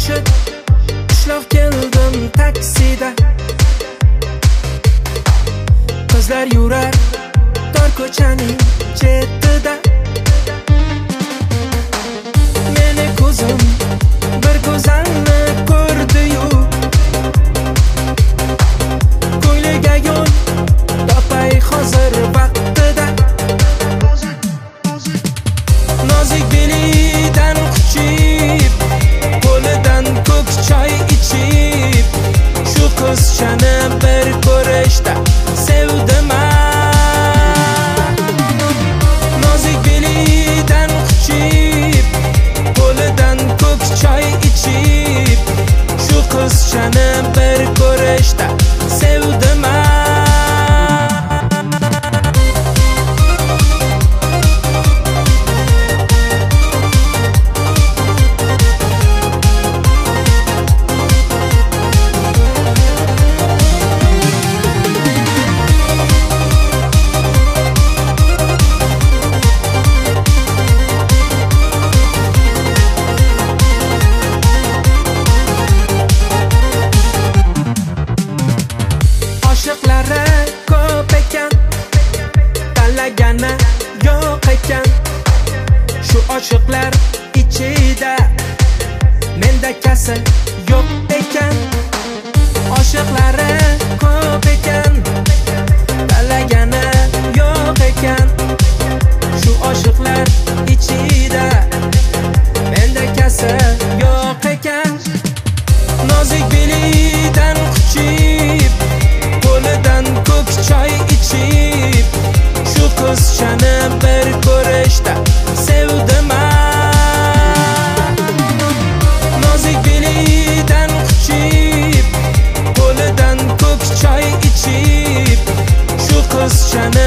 oshiq ushlab keldim taksida. Qizlar yurar tor ko'chaning chetida. Meni ko'zim bir go'zalni ko'rdi-yu, ko'yliga yo'l topay hozir vaqtida. Nozik belidan quchib, qo'lidan ko'k choy ichib, shu qizchani bir ko'rishda sevdim. Nozik belidan quchib, qo'lidan ko'k choy ichib, shu qizchani bir ko'rishda sevdim. Oshiqlari ko'p ekan, tanlagani yo'q ekan. Shu oshiqlar ichida menda kasal yo'q ekan. Oshiqlari ko'p ekan, tanlagani yo'q ekan. Shu oshiqlar ichida menda kasal yo'q ekan. Nozik belidan quchib, qo'lidan ko'k choy ichib, shu qizchani bir ko'rishda sevdim. Nozik belidan quchib, qo'lidan ko'k choy ichib, shu qizchani